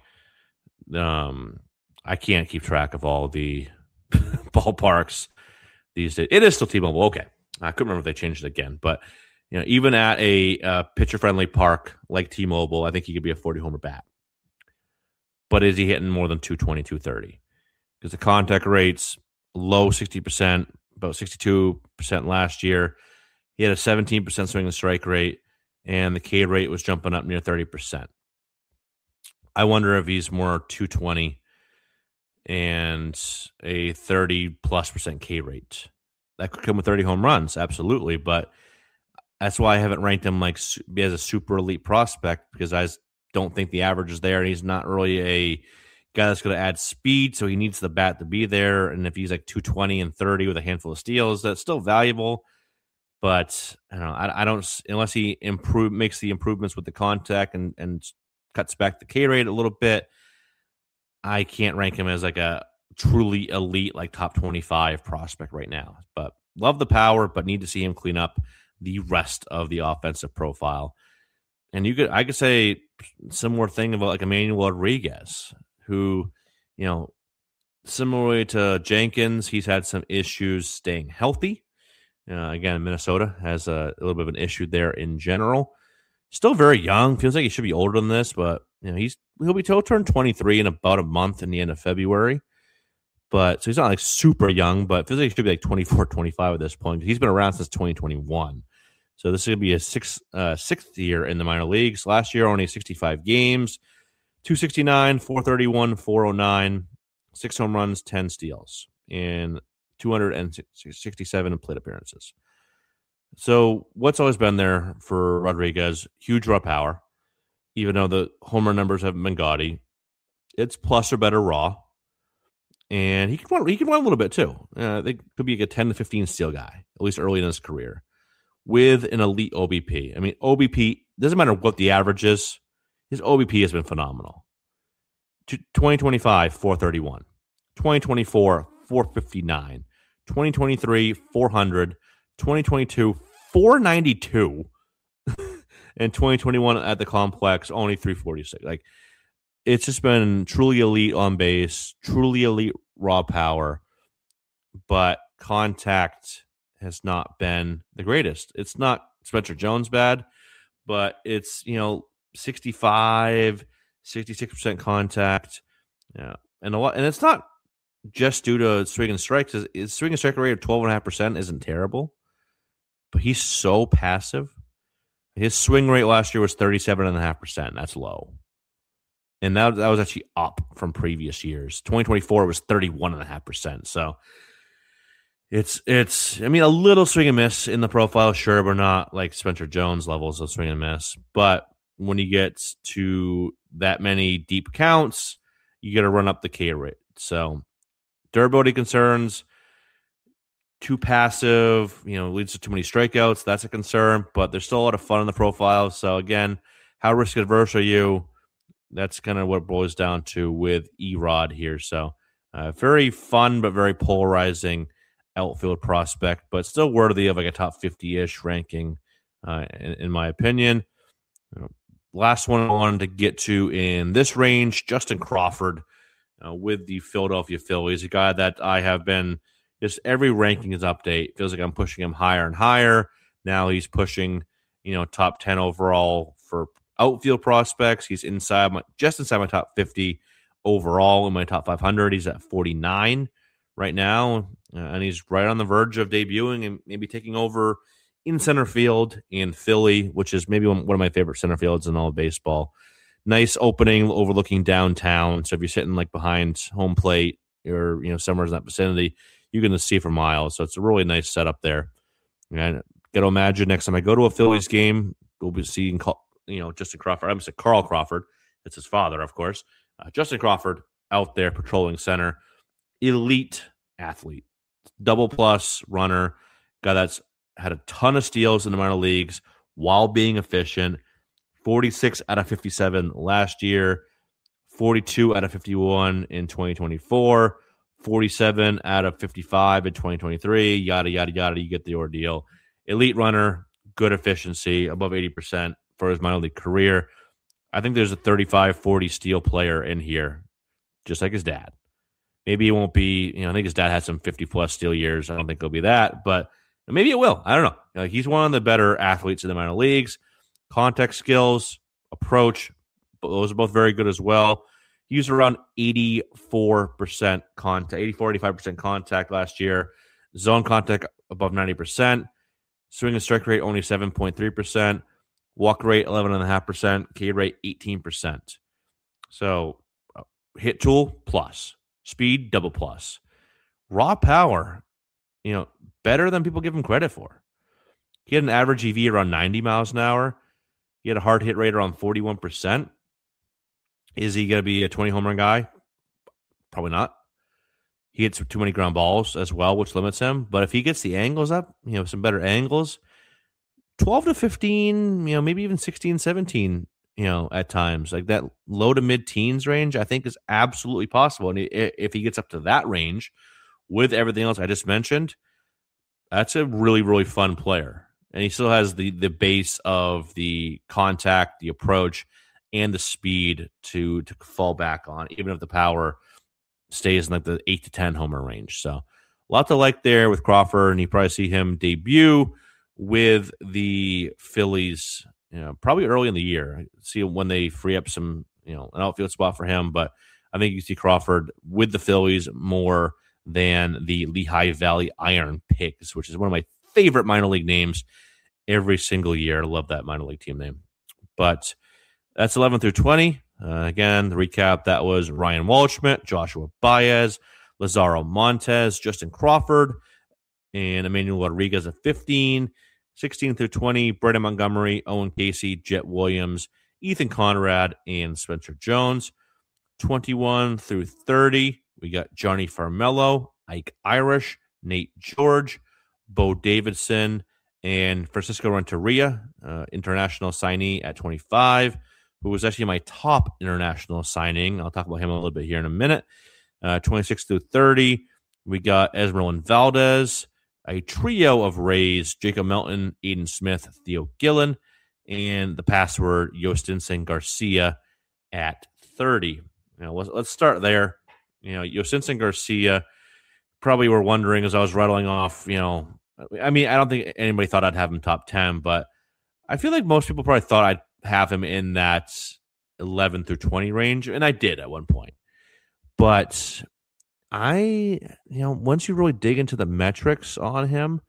Um, I can't keep track of all the ballparks these days. It is still T-Mobile. Okay. I couldn't remember if they changed it again. But you know, even at a uh, pitcher-friendly park like T-Mobile, I think he could be a forty-homer bat. But is he hitting more than two twenty, two thirty? Because the contact rate's low sixty percent, about sixty-two percent last year. He had a seventeen percent swing and strike rate, and the K rate was jumping up near thirty percent. I wonder if he's more two twenty. and a thirty plus percent K rate. That could come with thirty home runs, absolutely. But that's why I haven't ranked him like as a super elite prospect, because I don't think the average is there, and he's not really a guy that's going to add speed, so he needs the bat to be there. And if he's like two twenty and thirty with a handful of steals, that's still valuable. But I don't know, I, I don't unless he improve makes the improvements with the contact and and cuts back the K rate a little bit. I can't rank him as like a truly elite, like top twenty-five prospect right now. But love the power, but need to see him clean up the rest of the offensive profile. And you could, I could say similar thing about like Emmanuel Rodriguez, who, you know, similarly to Jenkins, he's had some issues staying healthy. Uh, again, Minnesota has a, a little bit of an issue there in general. Still very young. Feels like he should be older than this, but you know he's he'll be he'll turn twenty-three in about a month in the end of February. But so he's not like super young, but feels like he should be like twenty-four, twenty-five at this point. He's been around since twenty twenty-one. So this is going to be a six, uh, sixth year in the minor leagues. Last year, only sixty-five games, two sixty-nine, four thirty-one, four oh nine, six home runs, ten steals, and two hundred sixty-seven plate appearances. So what's always been there for Rodriguez, huge raw power, even though the homer numbers haven't been gaudy. It's plus or better raw. And he can run, he can run a little bit too. Uh, they could be like a ten to fifteen steal guy, at least early in his career, with an elite O B P. I mean, O B P, doesn't matter what the average is, his O B P has been phenomenal. twenty twenty-five, four thirty-one. twenty twenty-four, four fifty-nine. twenty twenty-three, four hundred. twenty twenty-two, four ninety-two. And twenty twenty-one at the complex, only three forty-six. Like, it's just been truly elite on base, truly elite raw power, but contact has not been the greatest. It's not Spencer Jones bad, but it's, you know, sixty-five, sixty-six percent contact. Yeah. And a lot, and it's not just due to swing and strikes. His swing and strike rate of twelve point five percent isn't terrible, but he's so passive. His swing rate last year was thirty-seven point five percent. That's low. And that, that was actually up from previous years. twenty twenty-four was thirty-one point five percent. So it's, it's, I mean, a little swing and miss in the profile, sure, but not like Spencer Jones levels of swing and miss. But when you get to that many deep counts, you got to run up the K rate. So durability concerns, too passive, you know, leads to too many strikeouts. That's a concern, but there's still a lot of fun in the profile. So again, how risk adverse are you? That's kind of what it boils down to with E-Rod here. So uh, very fun, but very polarizing outfield prospect, but still worthy of like a top fifty-ish ranking, uh, in, in my opinion. You know, last one I wanted to get to in this range, Justin Crawford uh, with the Philadelphia Phillies, a guy that I have been just every rankings update feels like I'm pushing him higher and higher. Now he's pushing, you know, top ten overall for outfield prospects. He's inside my, just inside my top fifty overall in my top five hundred. He's at forty-nine right now, uh, and he's right on the verge of debuting and maybe taking over in center field in Philly, which is maybe one, one of my favorite center fields in all of baseball. Nice opening overlooking downtown. So if you're sitting like behind home plate or, you know, somewhere in that vicinity, you can see for miles. So it's a really nice setup there. And got to imagine next time I go to a Phillies game, we'll be seeing, you know, Justin Crawford. I'm going to say Carl Crawford. It's his father, of course. Uh, Justin Crawford out there patrolling center. Elite athlete. Double plus runner. Guy that's had a ton of steals in the minor leagues while being efficient. forty-six out of fifty-seven last year. forty-two out of fifty-one in twenty twenty-four. forty-seven out of fifty-five in twenty twenty-three. Yada, yada, yada. You get the ordeal. Elite runner. Good efficiency. Above eighty percent for his minor league career. I think there's a thirty-five forty steal player in here, just like his dad. Maybe it won't be, you know, I think his dad had some fifty-plus steal years. I don't think it'll be that, but maybe it will. I don't know. Like, he's one of the better athletes in the minor leagues. Contact skills, approach, those are both very good as well. He used around eighty-four percent contact, eighty-four, eighty-five percent contact last year. Zone contact above ninety percent. Swing and strike rate only seven point three percent. Walk rate eleven point five percent. K rate eighteen percent. So hit tool plus. Speed, double plus. Raw power, you know, better than people give him credit for. He had an average E V around ninety miles an hour. He had a hard hit rate around forty-one percent. Is he going to be a twenty home run guy? Probably not. He hits too many ground balls as well, which limits him. But if he gets the angles up, you know, some better angles, twelve to fifteen, you know, maybe even sixteen, seventeen, you know, at times. Like that low to mid-teens range, I think is absolutely possible. And if he gets up to that range with everything else I just mentioned, that's a really, really fun player. And he still has the the base of the contact, the approach, and the speed to to fall back on, even if the power stays in like the eight to ten homer range. So a lot to like there with Crawford, and you probably see him debut with the Phillies, you know, probably early in the year. See when they free up some, you know, an outfield spot for him. But I think you see Crawford with the Phillies more than the Lehigh Valley Iron Pigs, which is one of my favorite minor league names every single year. I love that minor league team name. But that's eleven through twenty. Uh, again, the recap, that was Ryan Waldschmidt, Joshua Baez, Lazaro Montes, Justin Crawford, and Emmanuel Rodriguez at fifteen. sixteen through twenty, Brendan Montgomery, Owen Casey, Jet Williams, Ethan Conrad, and Spencer Jones. twenty-one through thirty, we got Johnny Farmello, Ike Irish, Nate George, Bo Davidson, and Francisco Renteria, uh, international signee at twenty-five, who was actually my top international signing. I'll talk about him a little bit here in a minute. Uh, twenty-six through thirty, we got Esmeralda Valdez, a trio of Rays, Jacob Melton, Aiden Smith, Theo Gillen, and the password, Yostinson Garcia at thirty. Now, let's, let's start there. You know, Yostinson Garcia, probably were wondering as I was rattling off, you know, I mean, I don't think anybody thought I'd have him top ten, but I feel like most people probably thought I'd have him in that eleven through twenty range, and I did at one point. But I, you know, once you really dig into the metrics on him,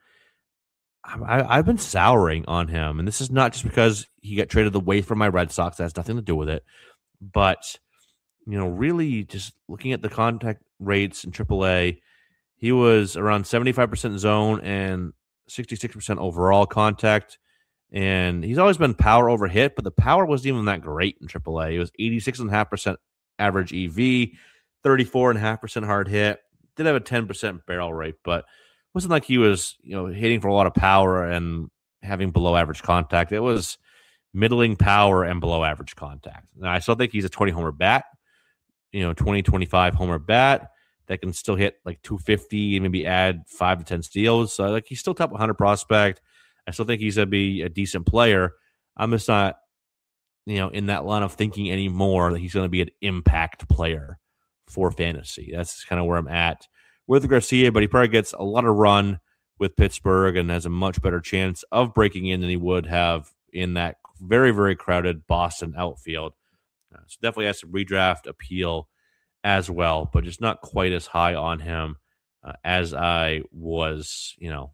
I, I've been souring on him. And this is not just because he got traded away from my Red Sox. That has nothing to do with it. But, you know, really just looking at the contact rates in triple A, he was around seventy-five percent zone and sixty-six percent overall contact. And he's always been power over hit, but the power wasn't even that great in triple A. It was eighty-six point five percent average E V, thirty-four point five percent hard hit. Did have a ten percent barrel rate, but it wasn't like he was, you know, hitting for a lot of power and having below average contact. It was middling power and below average contact. Now, I still think he's a twenty homer bat, you know, twenty, twenty-five homer bat that can still hit like two fifty and maybe add five to ten steals. So, like, he's still top one hundred prospect. I still think he's going to be a decent player. I'm just not, you know, in that line of thinking anymore that he's going to be an impact player for fantasy. That's kind of where I'm at with Garcia, but he probably gets a lot of run with Pittsburgh and has a much better chance of breaking in than he would have in that very, very crowded Boston outfield. Uh, so definitely has some redraft appeal as well, but just not quite as high on him uh, as I was, you know,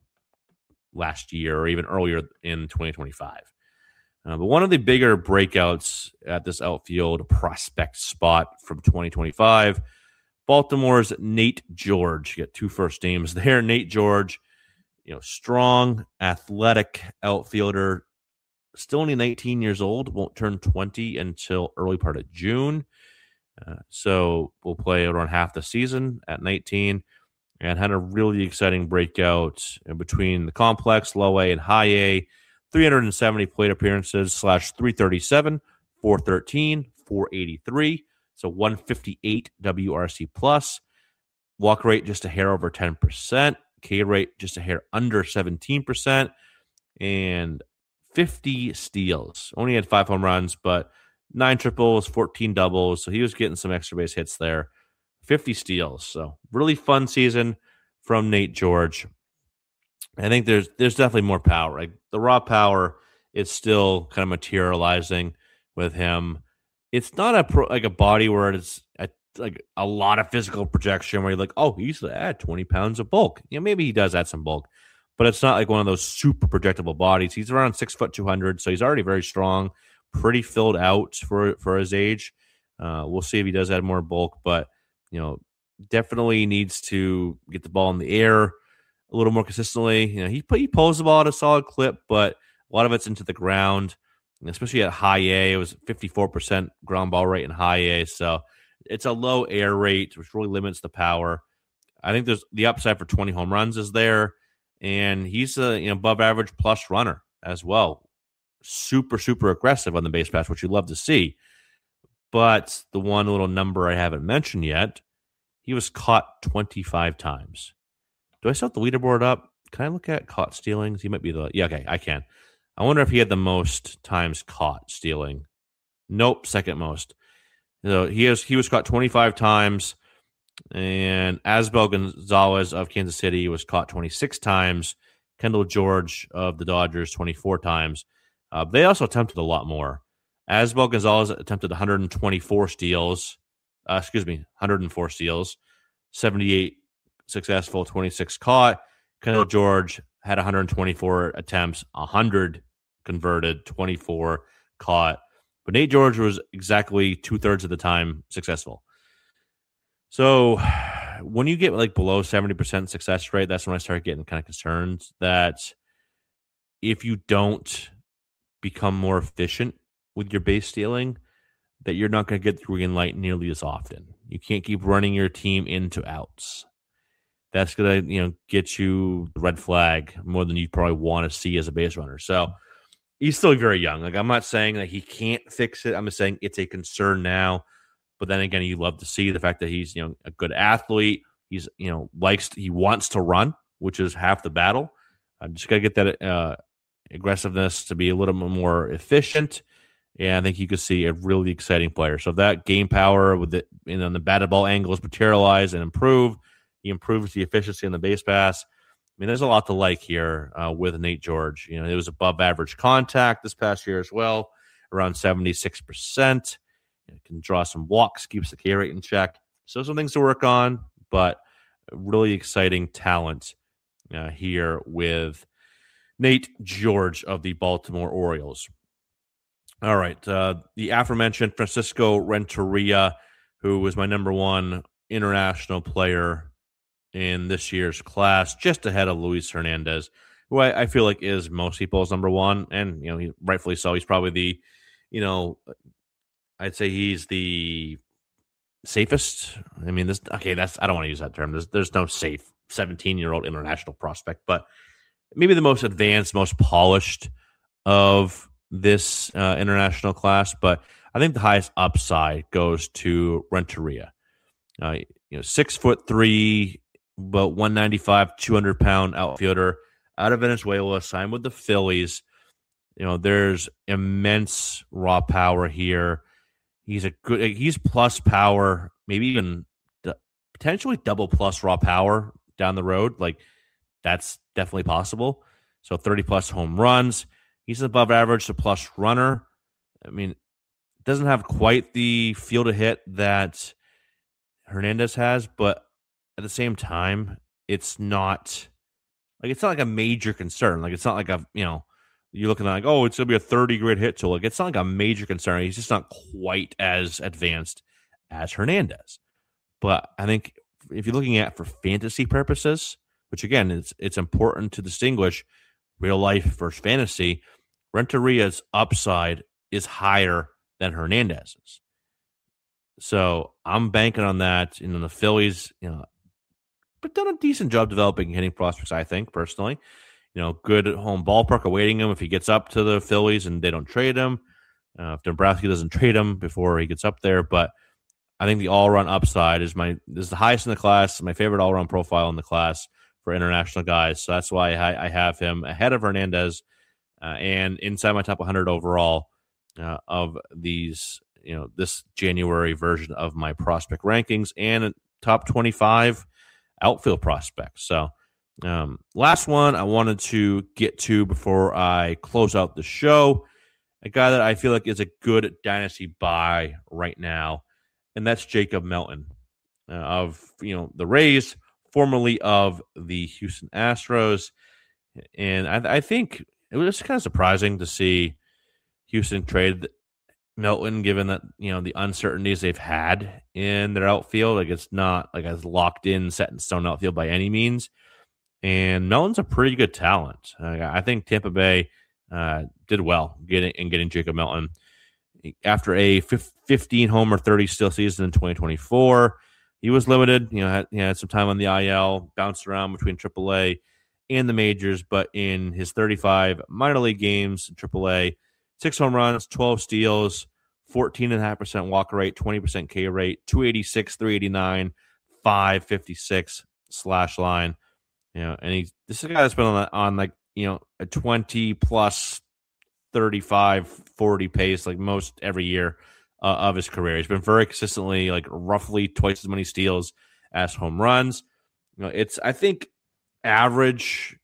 last year or even earlier in twenty twenty-five. Uh, but one of the bigger breakouts at this outfield prospect spot from twenty twenty-five, Baltimore's Nate George. You got two first names there. Nate George, you know, strong, athletic outfielder, still only nineteen years old, won't turn twenty until early part of June. Uh, so we'll play around half the season at nineteen. And had a really exciting breakout in between the complex, low A, and high A. three hundred seventy plate appearances slash three thirty-seven, four thirteen, four eighty-three. So one fifty-eight W R C plus. Walk rate just a hair over ten percent. K rate just a hair under seventeen percent. And fifty steals. Only had five home runs, but nine triples, fourteen doubles. So he was getting some extra base hits there. fifty steals. So really fun season from Nate George. I think there's there's definitely more power. Like the raw power is still kind of materializing with him. It's not a pro, like a body where it's a, like a lot of physical projection where you're like, oh, he's to add twenty pounds of bulk. You know, maybe he does add some bulk, but it's not like one of those super projectable bodies. He's around six foot two hundred, so he's already very strong, pretty filled out for for his age. Uh, we'll see if he does add more bulk, but you know, definitely needs to get the ball in the air a little more consistently. You know, he he pulls the ball at a solid clip, but a lot of it's into the ground, especially at high A. It was fifty-four percent ground ball rate in high A, so it's a low air rate, which really limits the power. I think there's the upside for twenty home runs is there, and he's a you know above average plus runner as well. Super, super aggressive on the base pass, which you love to see. But the one little number I haven't mentioned yet, he was caught twenty-five times. Do I still have the leaderboard up? Can I look at caught stealings? He might be the... Yeah, okay, I can. I wonder if he had the most times caught stealing. Nope, second most. So he has he was caught twenty-five times, and Asbel Gonzalez of Kansas City was caught twenty-six times. Kendall George of the Dodgers twenty-four times. Uh, they also attempted a lot more. Asbel Gonzalez attempted one hundred twenty-four steals. Uh, excuse me, one hundred four steals, seventy-eight successful, twenty-six caught. Kendall George had one hundred twenty-four attempts, one hundred converted, twenty-four caught. But Nate George was exactly two-thirds of the time successful. So when you get like below seventy percent success rate, that's when I start getting kind of concerned that if you don't become more efficient with your base stealing, that you're not going to get the green light nearly as often. You can't keep running your team into outs. That's going to, you know, get you the red flag more than you probably want to see as a base runner. So he's still very young. Like, I'm not saying that he can't fix it. I'm just saying it's a concern now. But then again, you love to see the fact that he's, you know, a good athlete. He's, you know, likes, to, he wants to run, which is half the battle. I just got to get that uh, aggressiveness to be a little bit more efficient. And I think you could see a really exciting player. So if that game power with the, you know, the batted ball angles materialize and improve, he improves the efficiency on the base pass. I mean, there's a lot to like here uh, with Nate George. You know, it was above average contact this past year as well, around seventy-six percent. You know, can draw some walks, keeps the K rate in check. So some things to work on, but really exciting talent uh, here with Nate George of the Baltimore Orioles. All right, uh, the aforementioned Francisco Renteria, who was my number one international player in this year's class, just ahead of Luis Hernandez, who I, I feel like is most people's number one, and you know, he, rightfully so. He's probably the, you know, I'd say he's the safest. I mean, this okay. That's I don't want to use that term. There's there's no safe seventeen-year-old international prospect, but maybe the most advanced, most polished of this uh, international class. But I think the highest upside goes to Renteria. Uh, you know, six foot three. But one ninety-five, two hundred pound outfielder out of Venezuela, signed with the Phillies. You know, there's immense raw power here. He's a good, he's plus power, maybe even d- potentially double plus raw power down the road. Like, that's definitely possible. So thirty plus home runs. He's above average to plus runner. I mean, doesn't have quite the feel to hit that Hernandez has, but at the same time, it's not like it's not like a major concern. Like, it's not like a, you know, you're looking at like, oh, it's gonna be a thirty grid hit tool. Like, it's not like a major concern. He's just not quite as advanced as Hernandez. But I think if you're looking at for fantasy purposes, which again, it's it's important to distinguish real life versus fantasy, Renteria's upside is higher than Hernandez's. So I'm banking on that. You know, the Phillies, you know, but done a decent job developing hitting prospects, I think, personally. You know, good home ballpark awaiting him if he gets up to the Phillies and they don't trade him. Uh, if Dombrowski doesn't trade him before he gets up there. But I think the all-around upside is my is the highest in the class, my favorite all-around profile in the class for international guys. So that's why I, I have him ahead of Hernandez uh, and inside my top one hundred overall uh, of these, you know, this January version of my prospect rankings and top twenty-five outfield prospects. So um, last one I wanted to get to before I close out the show, a guy that I feel like is a good dynasty buy right now, and that's Jacob Melton uh, of, you know, the Rays, formerly of the Houston Astros. And I, I think it was kind of surprising to see Houston trade Melton, given that, you know, the uncertainties they've had in their outfield. Like, it's not like as locked in, set in stone outfield by any means. And Melton's a pretty good talent. Uh, I think Tampa Bay uh, did well getting in getting Jacob Melton after a fifteen homer, thirty steal season in twenty twenty-four. He was limited. You know, had, he had some time on the I L, bounced around between triple A and the majors, but in his thirty-five minor league games in triple A, six home runs, twelve steals, fourteen point five percent walk rate, twenty percent K rate, two eighty-six, three eighty-nine, five fifty-six slash line. You know, and he's this is a guy that's been on, on like, you know, a twenty plus thirty-five, forty pace like most every year uh, of his career. He's been very consistently like roughly twice as many steals as home runs. You know, it's, I think, average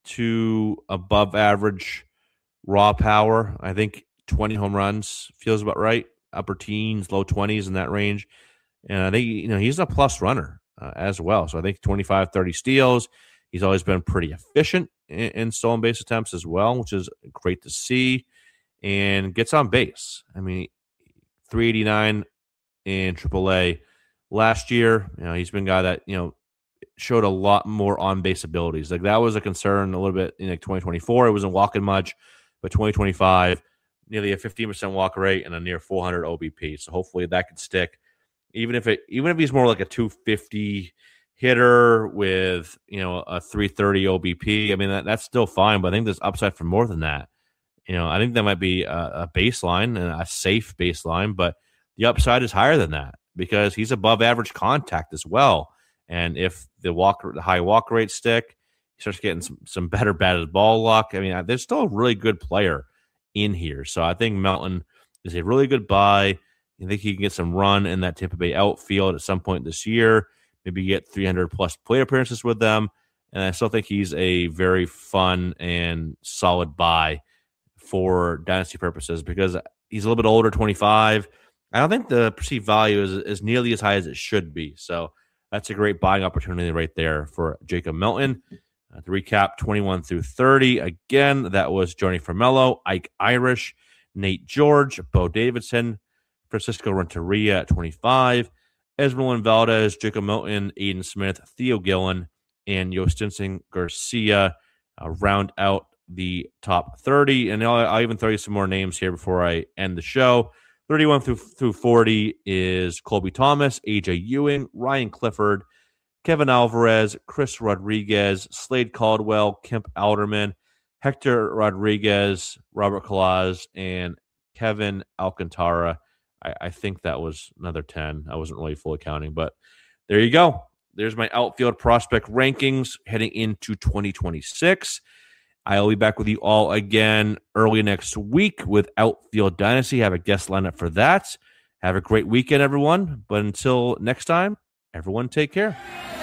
to above average raw power. I think twenty home runs feels about right. Upper teens, low twenties in that range. And I think, you know, he's a plus runner uh, as well. So I think twenty-five, thirty steals. He's always been pretty efficient in, in stolen base attempts as well, which is great to see, and gets on base. I mean, three eighty-nine in triple A last year. You know, he's been a guy that, you know, showed a lot more on-base abilities. Like, that was a concern a little bit in like twenty twenty-four. It wasn't walking much, but twenty twenty-five, nearly a fifteen percent walk rate and a near four hundred O B P. So hopefully that could stick. Even if it, even if he's more like a two fifty hitter with, you know, a three thirty O B P, I mean, that, that's still fine, but I think there's upside for more than that. You know, I think that might be a, a baseline and a safe baseline, but the upside is higher than that because he's above average contact as well. And if the walk, the high walk rate stick, he starts getting some, some better batted ball luck. I mean, there's still a really good player in here. So I think Melton is a really good buy. I think he can get some run in that Tampa Bay outfield at some point this year. Maybe get three hundred plus plate appearances with them. And I still think he's a very fun and solid buy for dynasty purposes because he's a little bit older, twenty-five. I don't think the perceived value is, is nearly as high as it should be. So that's a great buying opportunity right there for Jacob Melton. Uh, to recap, twenty-one through thirty. Again, that was Johnny Formello, Ike Irish, Nate George, Bo Davidson, Francisco Renteria at twenty-five, Esmeralda Valdez, Jacob Melton, Aiden Smith, Theo Gillen, and Yostinson Garcia uh, round out the top thirty. And I'll, I'll even throw you some more names here before I end the show. thirty-one through, through forty is Colby Thomas, A J Ewing, Ryan Clifford, Kevin Alvarez, Chris Rodriguez, Slade Caldwell, Kemp Alderman, Hector Rodriguez, Robert Kalaz, and Kevin Alcantara. I, I think that was another ten. I wasn't really fully counting, but there you go. There's my outfield prospect rankings heading into twenty twenty-six. I'll be back with you all again early next week with Outfield Dynasty. Have a guest lineup for that. Have a great weekend, everyone. But until next time, everyone take care.